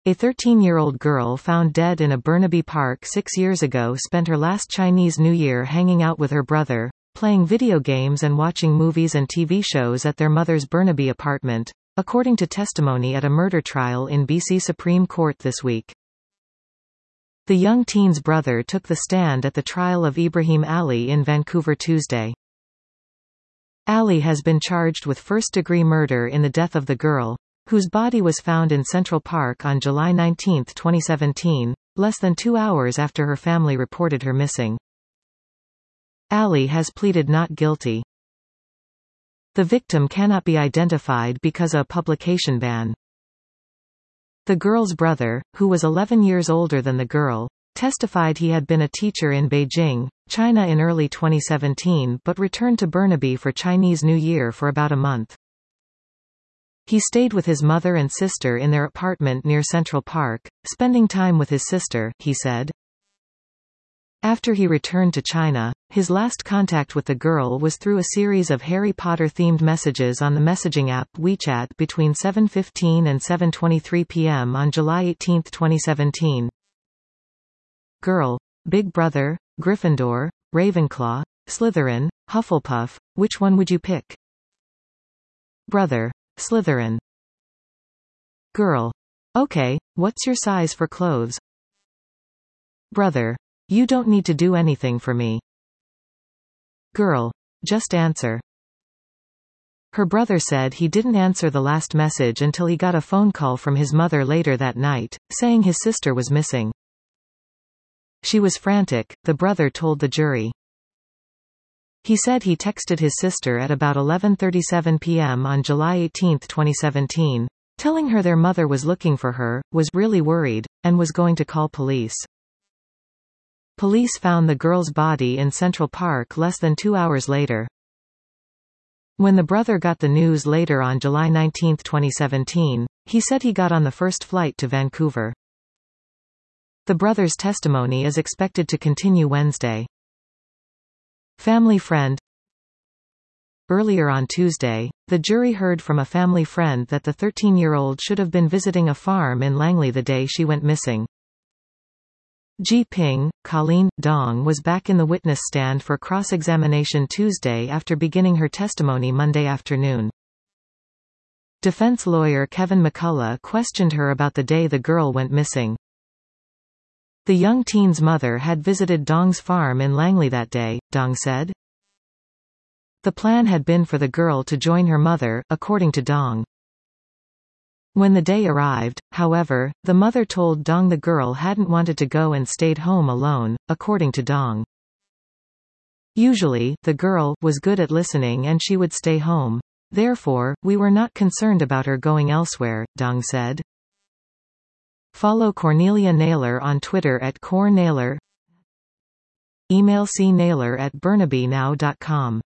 A 13-year-old girl found dead in a Burnaby park 6 years ago spent her last Chinese New Year hanging out with her brother, playing video games and watching movies and TV shows at their mother's Burnaby apartment, according to testimony at a murder trial in BC Supreme Court this week. The young teen's brother took the stand at the trial of Ibrahim Ali in Vancouver Tuesday. Ali has been charged with first-degree murder in the death of the girl, whose body was found in Central Park on July 19, 2017, less than 2 hours after her family reported her missing. Ali has pleaded not guilty. The victim cannot be identified because of a publication ban. The girl's brother, who was 11 years older than the girl, testified he had been a teacher in Beijing, China in early 2017 but returned to Burnaby for Chinese New Year for about a month. He stayed with his mother and sister in their apartment near Central Park, spending time with his sister, he said. After he returned to China, his last contact with the girl was through a series of Harry Potter-themed messages on the messaging app WeChat between 7:15 and 7:23 p.m. on July 18, 2017. Girl. Big Brother, Gryffindor, Ravenclaw, Slytherin, Hufflepuff, which one would you pick? Brother. Slytherin. Girl. Okay, what's your size for clothes? Brother. You don't need to do anything for me. Girl. Just answer. Her brother said he didn't answer the last message until he got a phone call from his mother later that night, saying his sister was missing. She was frantic, the brother told the jury. He said he texted his sister at about 11:37 p.m. on July 18, 2017, telling her their mother was looking for her, was really worried, and was going to call police. Police found the girl's body in Central Park less than 2 hours later. When the brother got the news later on July 19, 2017, he said he got on the first flight to Vancouver. The brother's testimony is expected to continue Wednesday. Family friend. Earlier on Tuesday, the jury heard from a family friend that the 13-year-old should have been visiting a farm in Langley the day she went missing. Ji Ping, Colleen, Dong was back in the witness stand for cross-examination Tuesday after beginning her testimony Monday afternoon. Defense lawyer Kevin McCullough questioned her about the day the girl went missing. The young teen's mother had visited Dong's farm in Langley that day, Dong said. The plan had been for the girl to join her mother, according to Dong. When the day arrived, however, the mother told Dong the girl hadn't wanted to go and stayed home alone, according to Dong. Usually, the girl was good at listening and she would stay home. Therefore, we were not concerned about her going elsewhere, Dong said. Follow Cornelia Naylor on Twitter at @CorNaylor. Email cnaylor@burnabynow.com.